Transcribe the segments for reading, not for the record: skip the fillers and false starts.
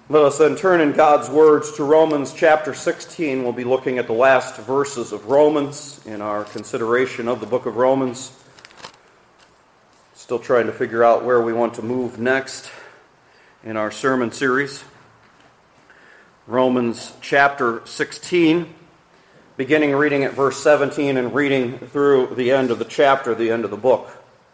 Let us then turn in God's words to Romans chapter 16. We'll be looking at the last verses of Romans in our consideration of the book of Romans. Still trying to figure out where we want to move next in our sermon series. Romans chapter 16, beginning reading at verse 17 and reading through the end of the chapter, the end of the book.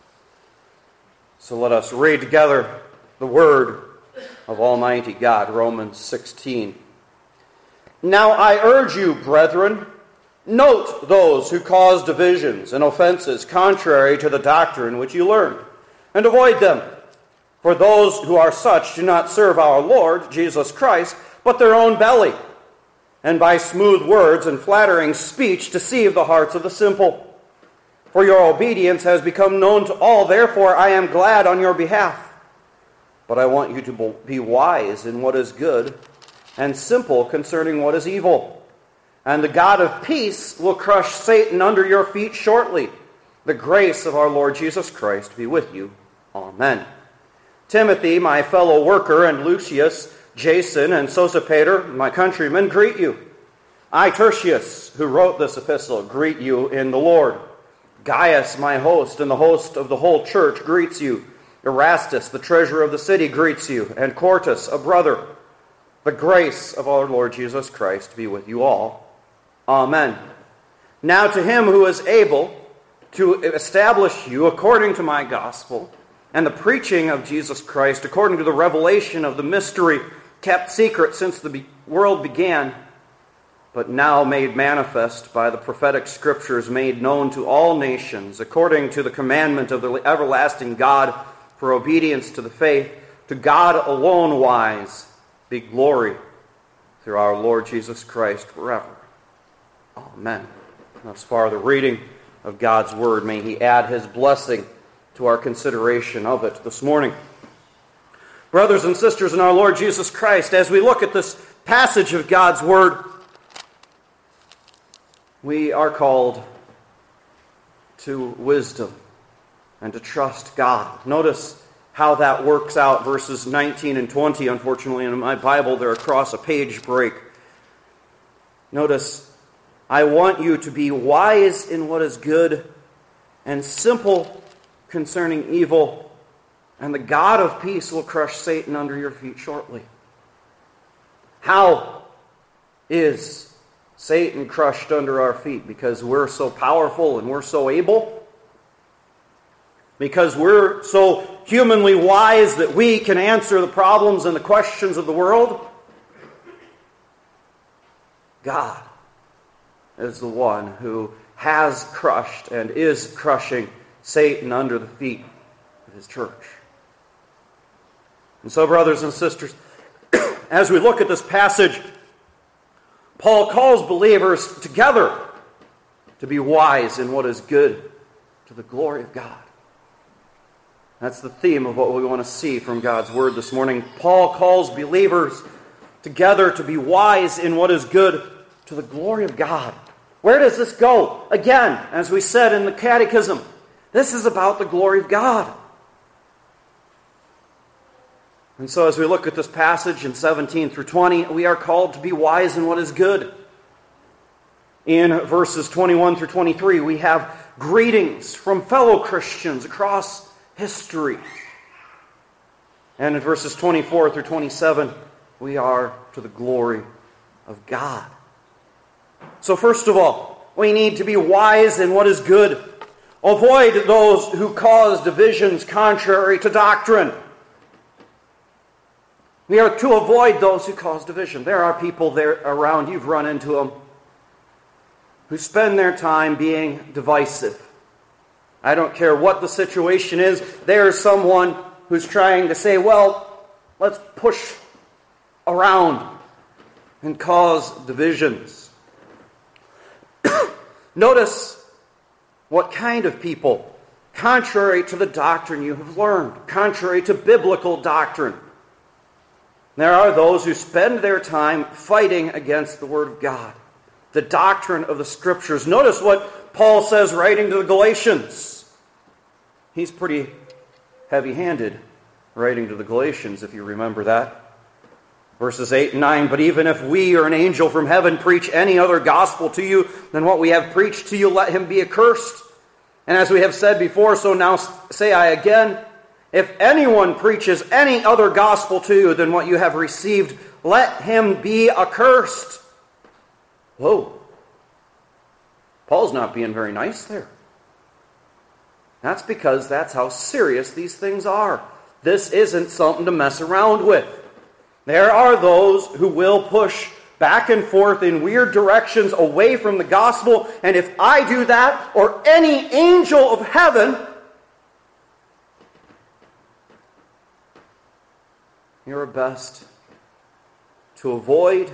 So let us read together the word of Almighty God, Romans 16. Now I urge you, brethren, note those who cause divisions and offenses contrary to the doctrine which you learned, and avoid them. For those who are such do not serve our Lord, Jesus Christ, but their own belly, and by smooth words and flattering speech deceive the hearts of the simple. For your obedience has become known to all, therefore I am glad on your behalf. But I want you to be wise in what is good, and simple concerning what is evil. And the God of peace will crush Satan under your feet shortly. The grace of our Lord Jesus Christ be with you. Amen. Timothy, my fellow worker, and Lucius, Jason, and Sosipater, my countrymen, greet you. I, Tertius, who wrote this epistle, greet you in the Lord. Gaius, my host, and the host of the whole church, greets you. Erastus, the treasurer of the city, greets you, and Quartus, a brother. The grace of our Lord Jesus Christ be with you all. Amen. Now to him who is able to establish you according to my gospel, and the preaching of Jesus Christ according to the revelation of the mystery kept secret since the world began, but now made manifest by the prophetic scriptures made known to all nations, according to the commandment of the everlasting God, for obedience to the faith, to God alone wise, be glory through our Lord Jesus Christ forever. Amen. Thus far the reading of God's word. May he add his blessing to our consideration of it this morning. Brothers and sisters in our Lord Jesus Christ, as we look at this passage of God's word, we are called to wisdom and to trust God. Notice how that works out, verses 19 and 20. Unfortunately, in my Bible, they're across a page break. Notice, I want you to be wise in what is good and simple concerning evil, and the God of peace will crush Satan under your feet shortly. How is Satan crushed under our feet? Because we're so powerful and we're so able? Because we're so humanly wise that we can answer the problems and the questions of the world? God is the one who has crushed and is crushing Satan under the feet of his church. And so, brothers and sisters, as we look at this passage, Paul calls believers together to be wise in what is good to the glory of God. That's the theme of what we want to see from God's word this morning. Paul calls believers together to be wise in what is good to the glory of God. Where does this go? Again, as we said in the Catechism, this is about the glory of God. And so as we look at this passage in 17 through 20, we are called to be wise in what is good. In verses 21 through 23, we have greetings from fellow Christians across history. And in verses 24 through 27, we are to the glory of God. So first of all, we need to be wise in what is good. Avoid those who cause divisions contrary to doctrine. We are to avoid those who cause division. There are people there around, you've run into them, who spend their time being divisive. I don't care what the situation is. There's someone who's trying to say, well, let's push around and cause divisions. Notice what kind of people, contrary to the doctrine you have learned, contrary to biblical doctrine. There are those who spend their time fighting against the Word of God, the doctrine of the Scriptures. Notice what Paul says writing to the Galatians. He's pretty heavy-handed writing to the Galatians, if you remember that. Verses 8 and 9, but even if we or an angel from heaven preach any other gospel to you than what we have preached to you, let him be accursed. And as we have said before, so now say I again, if anyone preaches any other gospel to you than what you have received, let him be accursed. Whoa. Paul's not being very nice there. That's because that's how serious these things are. This isn't something to mess around with. There are those who will push back and forth in weird directions away from the gospel, and if I do that, or any angel of heaven, you're best to avoid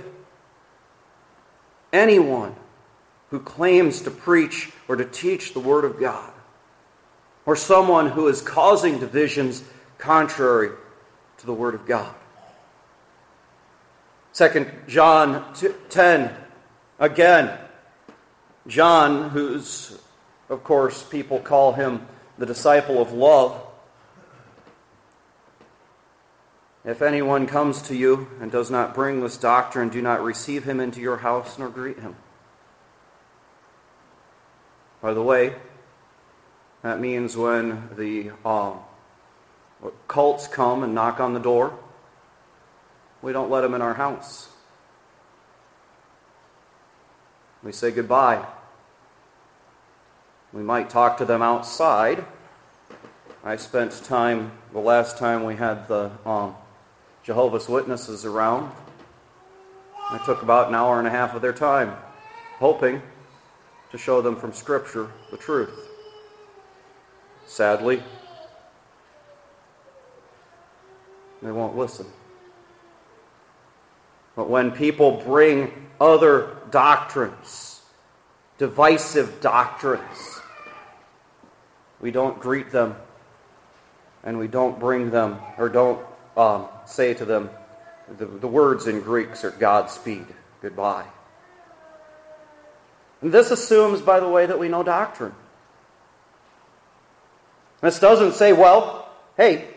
anyone who claims to preach or to teach the Word of God, or someone who is causing divisions contrary to the Word of God. 2 John 10, again, John, who's, of course, people call him the disciple of love. If anyone comes to you and does not bring this doctrine, do not receive him into your house nor greet him. By the way, that means when the cults come and knock on the door, we don't let them in our house. We say goodbye. We might talk to them outside. I spent time, the last time we had the Jehovah's Witnesses around, I took about an hour and a half of their time, hoping to show them from Scripture the truth. Sadly, they won't listen. But when people bring other doctrines, divisive doctrines, we don't greet them and we don't bring them or don't say to them, the words in Greek are Godspeed, goodbye. And this assumes, by the way, that we know doctrine. This doesn't say, well, hey,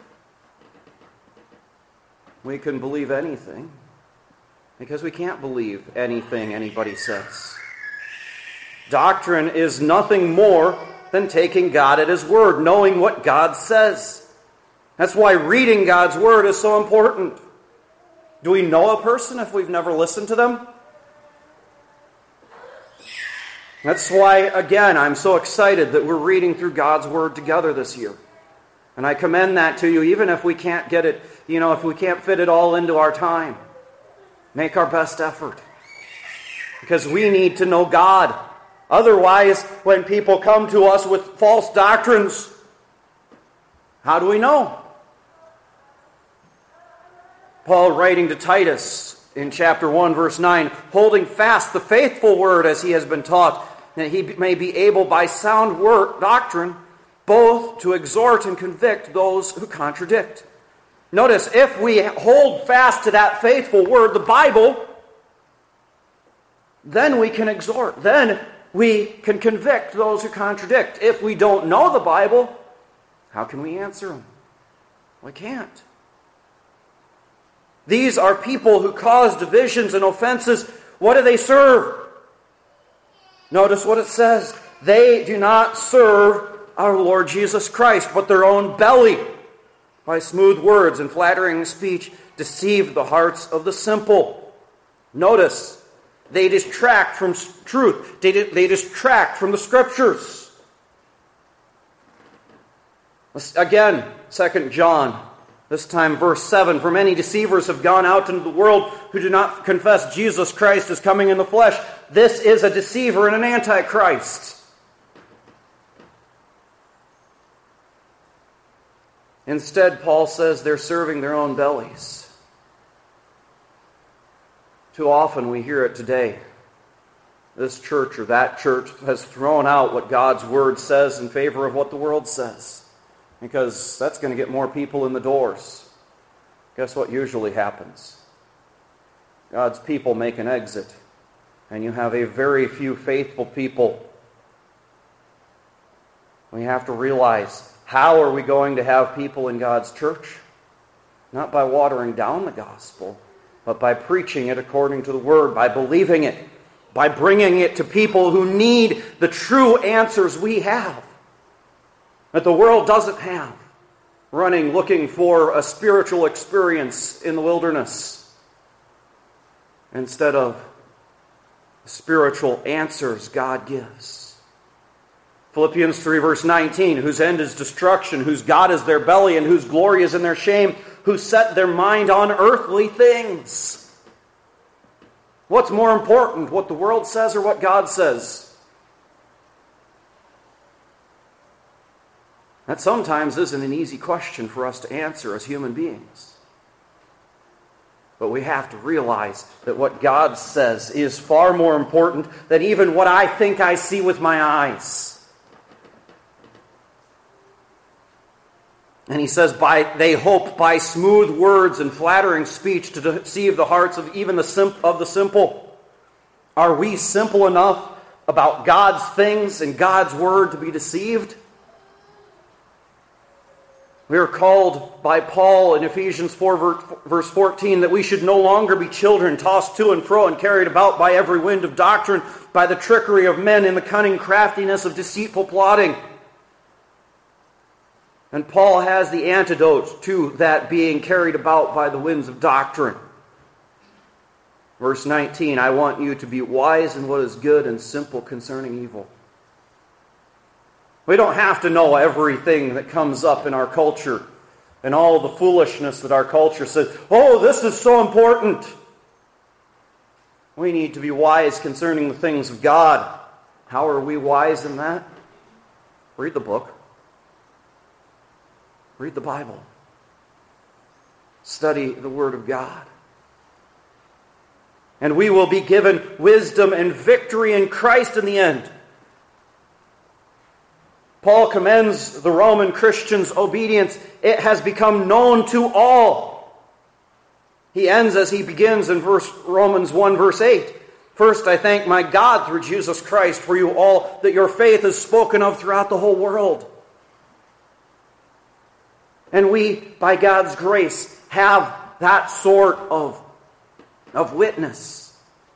we can believe anything. Because we can't believe anything anybody says. Doctrine is nothing more than taking God at His word, knowing what God says. That's why reading God's word is so important. Do we know a person if we've never listened to them? That's why, again, I'm so excited that we're reading through God's word together this year. And I commend that to you, even if we can't get it, if we can't fit it all into our time. Make our best effort. Because we need to know God. Otherwise, when people come to us with false doctrines, how do we know? Paul, writing to Titus in chapter 1, verse 9, holding fast the faithful word as he has been taught, that he may be able by sound doctrine both to exhort and convict those who contradict. Notice, if we hold fast to that faithful word, the Bible, then we can exhort. Then we can convict those who contradict. If we don't know the Bible, how can we answer them? We can't. These are people who cause divisions and offenses. What do they serve? Notice what it says. They do not serve our Lord Jesus Christ, but their own belly. By smooth words and flattering speech, deceive the hearts of the simple. Notice, they distract from truth. They distract from the Scriptures. Again, 2 John, this time verse 7, for many deceivers have gone out into the world who do not confess Jesus Christ as coming in the flesh. This is a deceiver and an antichrist. Instead, Paul says they're serving their own bellies. Too often we hear it today. This church or that church has thrown out what God's word says in favor of what the world says. Because that's going to get more people in the doors. Guess what usually happens? God's people make an exit. And you have a very few faithful people. We have to realize, how are we going to have people in God's church? Not by watering down the gospel, but by preaching it according to the Word, by believing it, by bringing it to people who need the true answers we have, that the world doesn't have, running, looking for a spiritual experience in the wilderness, instead of the spiritual answers God gives. Philippians 3 verse 19, whose end is destruction, whose God is their belly, and whose glory is in their shame, who set their mind on earthly things. What's more important, what the world says or what God says? That sometimes isn't an easy question for us to answer as human beings. But we have to realize that what God says is far more important than even what I think I see with my eyes. And he says, they hope by smooth words and flattering speech to deceive the hearts of even the simple. Are we simple enough about God's things and God's word to be deceived? We are called by Paul in Ephesians 4 verse 14 that we should no longer be children tossed to and fro and carried about by every wind of doctrine, by the trickery of men and the cunning craftiness of deceitful plotting. And Paul has the antidote to that being carried about by the winds of doctrine. Verse 19, I want you to be wise in what is good and simple concerning evil. We don't have to know everything that comes up in our culture and all the foolishness that our culture says, oh, this is so important. We need to be wise concerning the things of God. How are we wise in that? Read the book. Read the Bible. Study the Word of God. And we will be given wisdom and victory in Christ in the end. Paul commends the Roman Christians' obedience. It has become known to all. He ends as he begins in Romans 1 verse 8. First, I thank my God through Jesus Christ for you all, that your faith is spoken of throughout the whole world. And we, by God's grace, have that sort of witness.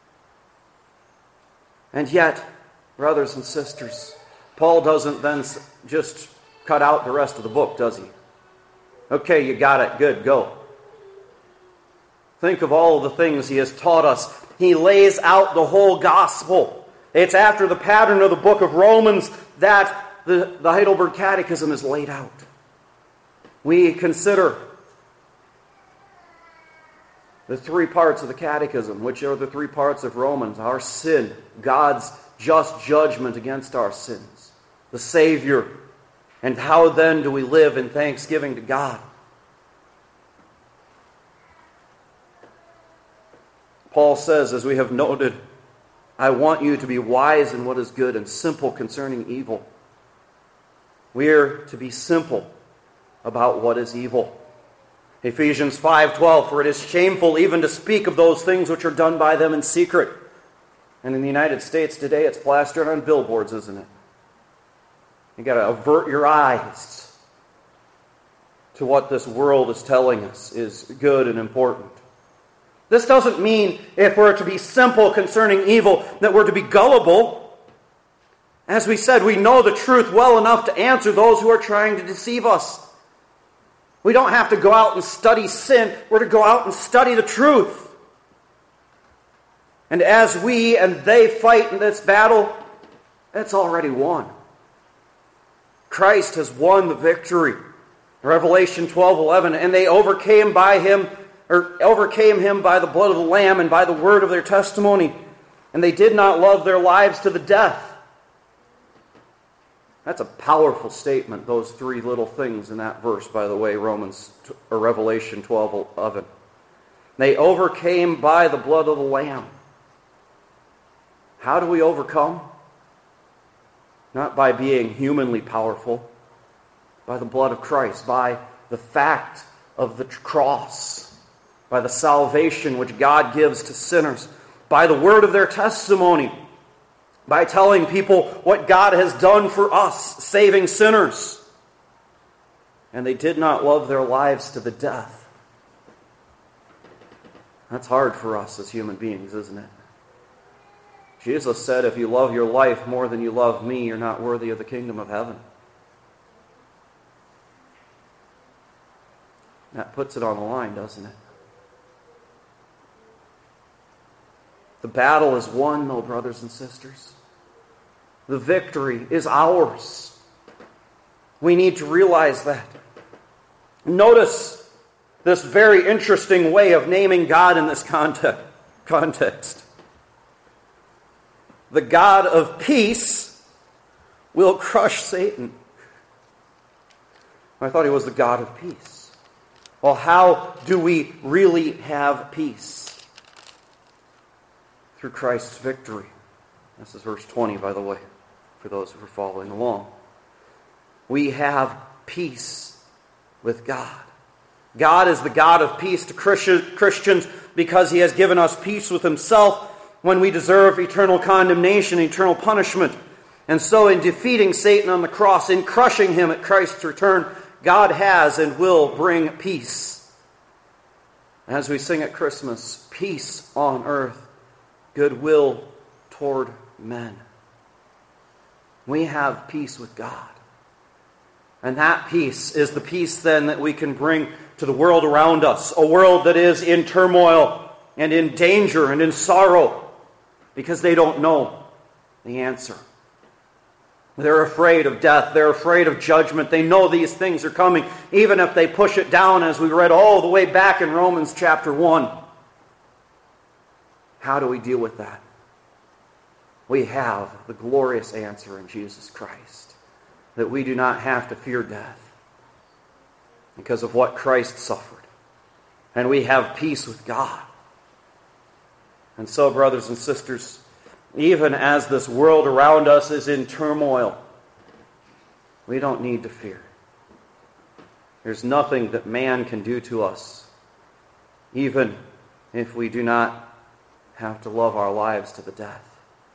And yet, brothers and sisters, Paul doesn't then just cut out the rest of the book, does he? Okay, you got it. Good, go. Think of all of the things he has taught us. He lays out the whole gospel. It's after the pattern of the book of Romans that the Heidelberg Catechism is laid out. We consider the three parts of the Catechism, which are the three parts of Romans: our sin, God's just judgment against our sins, the Savior, and how then do we live in thanksgiving to God. Paul says, as we have noted, I want you to be wise in what is good and simple concerning evil. We are to be simple about what is evil. Ephesians 5:12, for it is shameful even to speak of those things which are done by them in secret. And in the United States today, it's plastered on billboards, isn't it? You've got to avert your eyes to what this world is telling us is good and important. This doesn't mean, if we're to be simple concerning evil, that we're to be gullible. As we said, we know the truth well enough to answer those who are trying to deceive us. We don't have to go out and study sin. We're to go out and study the truth. And as we and they fight in this battle, it's already won. Christ has won the victory. Revelation 12:11, and they overcame him by the blood of the Lamb and by the word of their testimony, and they did not love their lives to the death. That's a powerful statement, those three little things in that verse, by the way, Revelation 12:11. They overcame by the blood of the Lamb. How do we overcome? Not by being humanly powerful, by the blood of Christ, by the fact of the cross, by the salvation which God gives to sinners, by the word of their testimony, by telling people what God has done for us, saving sinners. And they did not love their lives to the death. That's hard for us as human beings, isn't it? Jesus said, if you love your life more than you love me, you're not worthy of the kingdom of heaven. That puts it on the line, doesn't it? The battle is won, though, brothers and sisters. The victory is ours. We need to realize that. Notice this very interesting way of naming God in this context. The God of peace will crush Satan. I thought he was the God of peace. Well, how do we really have peace? Through Christ's victory. This is verse 20, by the way, for those who are following along. We have peace with God. God is the God of peace to Christians because he has given us peace with himself when we deserve eternal condemnation, eternal punishment. And so in defeating Satan on the cross, in crushing him at Christ's return, God has and will bring peace. As we sing at Christmas, peace on earth, goodwill toward men. We have peace with God. And that peace is the peace then that we can bring to the world around us. A world that is in turmoil and in danger and in sorrow because they don't know the answer. They're afraid of death. They're afraid of judgment. They know these things are coming, even if they push it down, as we read all the way back in Romans chapter 1. How do we deal with that? We have the glorious answer in Jesus Christ, that we do not have to fear death because of what Christ suffered. And we have peace with God. And so, brothers and sisters, even as this world around us is in turmoil, we don't need to fear. There's nothing that man can do to us, even if we do not have to love our lives to the death.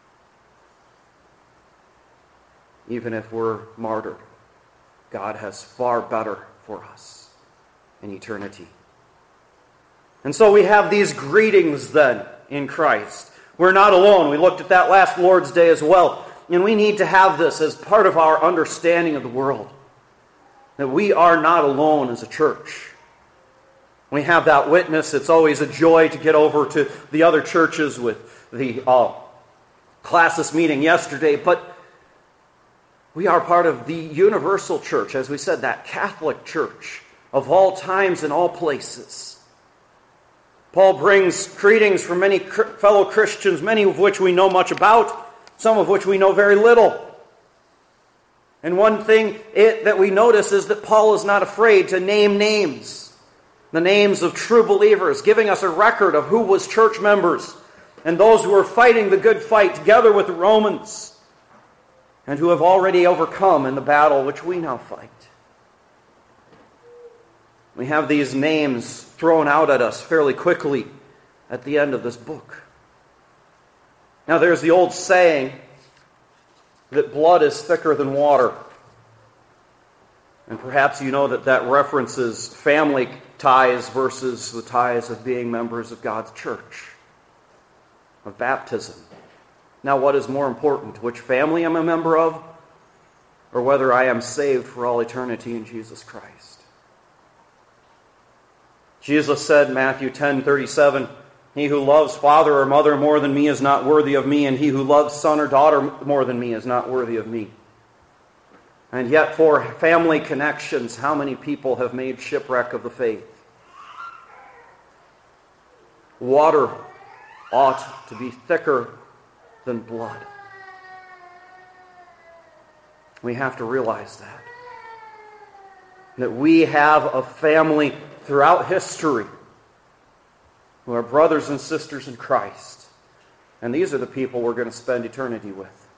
Even if we're martyred, God has far better for us in eternity. And so we have these greetings then in Christ. We're not alone. We looked at that last Lord's Day as well. And we need to have this as part of our understanding of the world. That we are not alone as a church. We have that witness. It's always a joy to get over to the other churches with the classis meeting yesterday. But we are part of the universal church, as we said, that Catholic church of all times and all places. Paul brings greetings from many fellow Christians, many of which we know much about, some of which we know very little. And one thing that we notice is that Paul is not afraid to name names, the names of true believers, giving us a record of who was church members and those who are fighting the good fight together with the Romans, and who have already overcome in the battle which we now fight. We have these names thrown out at us fairly quickly at the end of this book. Now there's the old saying that blood is thicker than water. And perhaps you know that references family ties versus the ties of being members of God's church, of baptism. Now, what is more important, which family I'm a member of, or whether I am saved for all eternity in Jesus Christ? Jesus said, Matthew 10:37, "He who loves father or mother more than me is not worthy of me, and he who loves son or daughter more than me is not worthy of me." And yet, for family connections, how many people have made shipwreck of the faith? Water ought to be thicker than blood. We have to realize that we have a family throughout history who are brothers and sisters in Christ. And these are the people we're going to spend eternity with.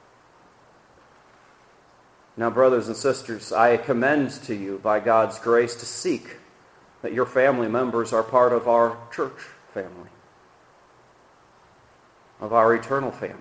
Now, brothers and sisters, I commend to you by God's grace to seek that your family members are part of our church family, of our eternal family.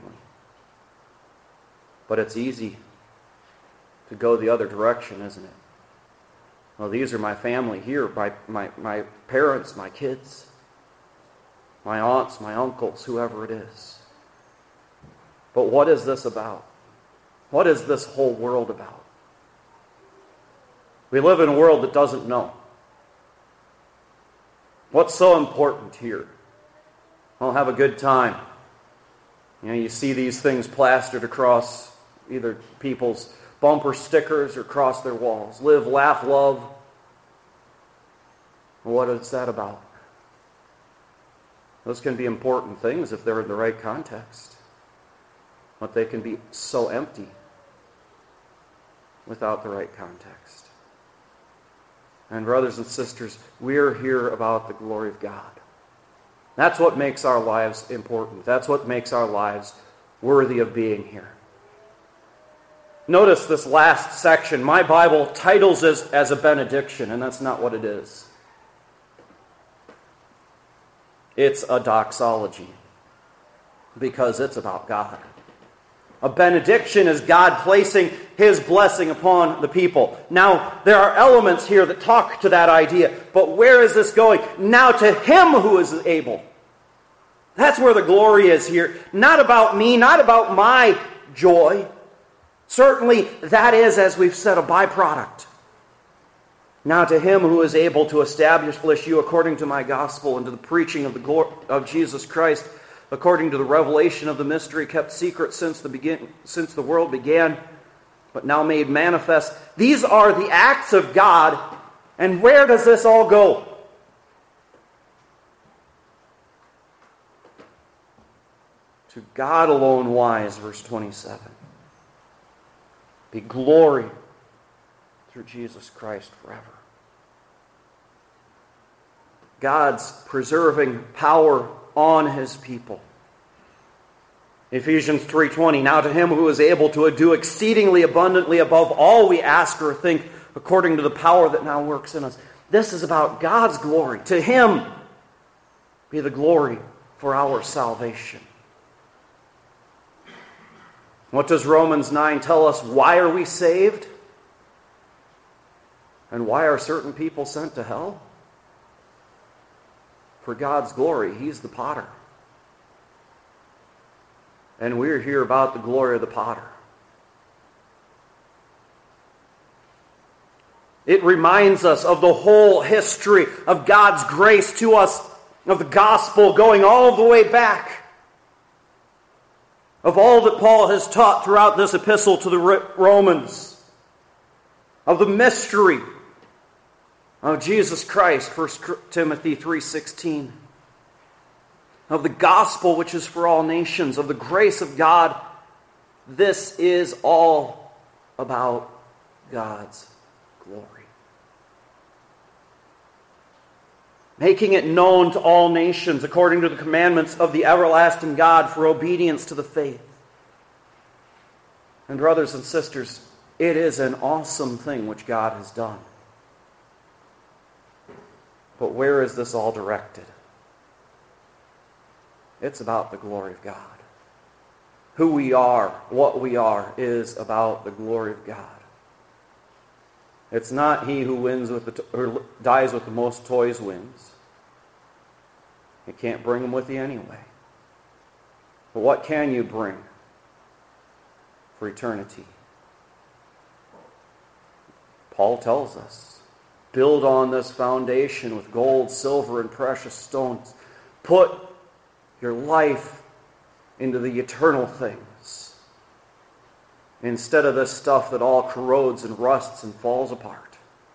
But it's easy to go the other direction, isn't it? Well, these are my family here, my parents, my kids. my aunts, my uncles, whoever it is. But what is this about? What is this whole world about? We live in a world that doesn't know. What's so important here? Well, have a good time. You see these things plastered across either people's bumper stickers or across their walls. Live, laugh, love. What is that about? Those can be important things if they're in the right context. But they can be so empty without the right context. And brothers and sisters, we're here about the glory of God. That's what makes our lives important. That's what makes our lives worthy of being here. Notice this last section. My Bible titles it as a benediction, and that's not what it is. It's a doxology, because it's about God. A benediction is God placing His blessing upon the people. Now, there are elements here that talk to that idea, but where is this going? Now to Him who is able. That's where the glory is here. Not about me, not about my joy. Certainly, that is, as we've said, a byproduct. Now to Him who is able to establish you according to my gospel and to the preaching of the glory of Jesus Christ, according to the revelation of the mystery kept secret since the world began, but now made manifest. These are the acts of God. And where does this all go? To God alone wise, verse 27. Be glory through Jesus Christ forever. God's preserving power on His people. Ephesians 3:20, now to Him who is able to do exceedingly abundantly above all we ask or think, according to the power that now works in us. This is about God's glory. To Him be the glory for our salvation. What does Romans 9 tell us? Why are we saved? And why are certain people sent to hell? For God's glory. He's the potter. And we're here about the glory of the potter. It reminds us of the whole history of God's grace to us, of the gospel going all the way back, of all that Paul has taught throughout this epistle to the Romans, of the mystery of Jesus Christ, 1 Timothy 3:16, of the gospel which is for all nations, of the grace of God. This is all about God's glory. Making it known to all nations according to the commandments of the everlasting God for obedience to the faith. And brothers and sisters, it is an awesome thing which God has done. But where is this all directed? It's about the glory of God. Who we are, what we are, is about the glory of God. It's not he who wins with or dies with the most toys wins. You can't bring them with you anyway. But what can you bring for eternity? Paul tells us, build on this foundation with gold, silver, and precious stones. Put your life into the eternal things instead of this stuff that all corrodes and rusts and falls apart.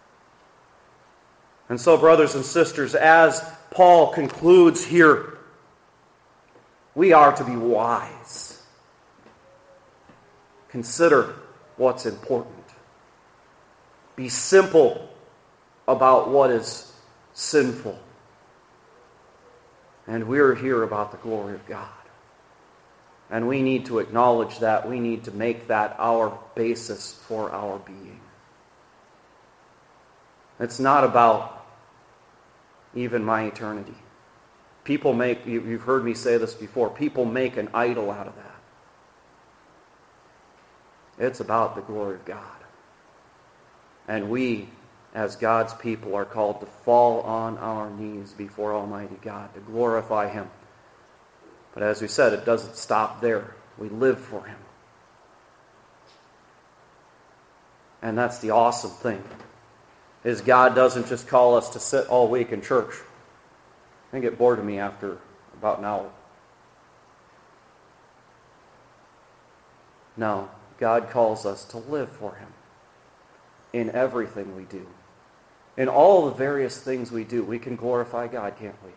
And so, brothers and sisters, as Paul concludes here, we are to be wise. Consider what's important. Be simple about what is sinful. And we're here about the glory of God. And we need to acknowledge that. We need to make that our basis for our being. It's not about even my eternity. People make, you've heard me say this before, people make an idol out of that. It's about the glory of God. And we, as God's people, are called to fall on our knees before Almighty God, to glorify Him. But as we said, it doesn't stop there. We live for Him. And that's the awesome thing, is God doesn't just call us to sit all week in church. They get bored of me after about an hour. No, God calls us to live for Him in everything we do. In all the various things we do, we can glorify God, can't we?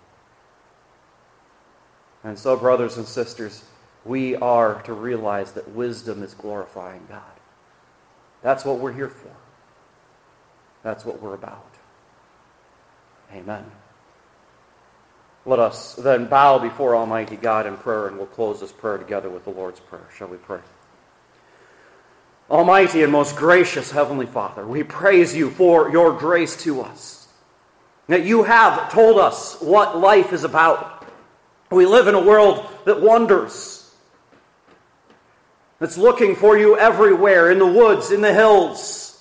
And so, brothers and sisters, we are to realize that wisdom is glorifying God. That's what we're here for. That's what we're about. Amen. Let us then bow before Almighty God in prayer, and we'll close this prayer together with the Lord's Prayer. Shall we pray? Almighty and most gracious Heavenly Father, we praise You for Your grace to us, that You have told us what life is about. We live in a world that wonders, that's looking for You everywhere, in the woods, in the hills,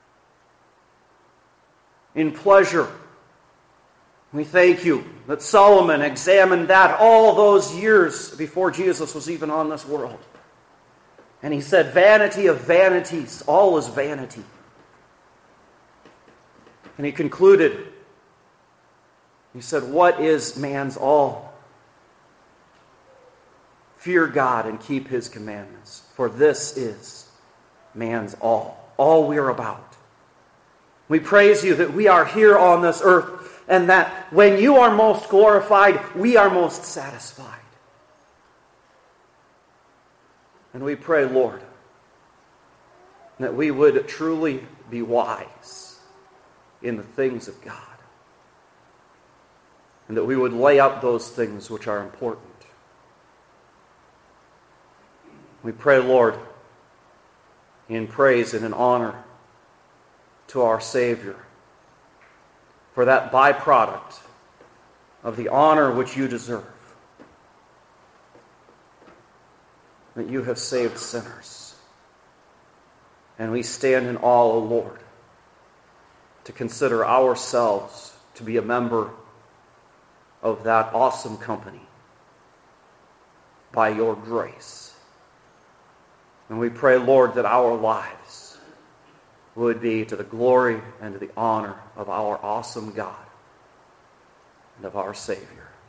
in pleasure. We thank You that Solomon examined that all those years before Jesus was even on this world. And he said, vanity of vanities, all is vanity. And he concluded, he said, what is man's all? Fear God and keep His commandments, for this is man's all we are about. We praise You that we are here on this earth, and that when You are most glorified, we are most satisfied. And we pray, Lord, that we would truly be wise in the things of God, and that we would lay up those things which are important. We pray, Lord, in praise and in honor to our Savior, for that byproduct of the honor which You deserve, that You have saved sinners. And we stand in awe, O Lord, to consider ourselves to be a member of that awesome company by Your grace. And we pray, Lord, that our lives would be to the glory and to the honor of our awesome God and of our Savior.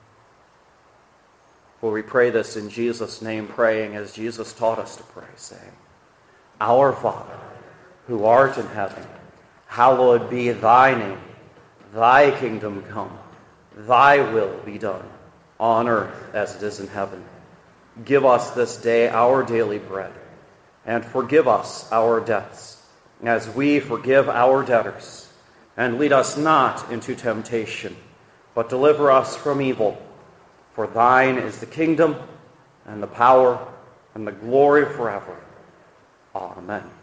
For we pray this in Jesus' name, praying as Jesus taught us to pray, saying, Our Father, who art in heaven, hallowed be Thy name. Thy kingdom come. Thy will be done, on earth as it is in heaven. Give us this day our daily bread, and forgive us our debts, as we forgive our debtors. And lead us not into temptation, but deliver us from evil. For Thine is the kingdom, and the power, and the glory forever. Amen.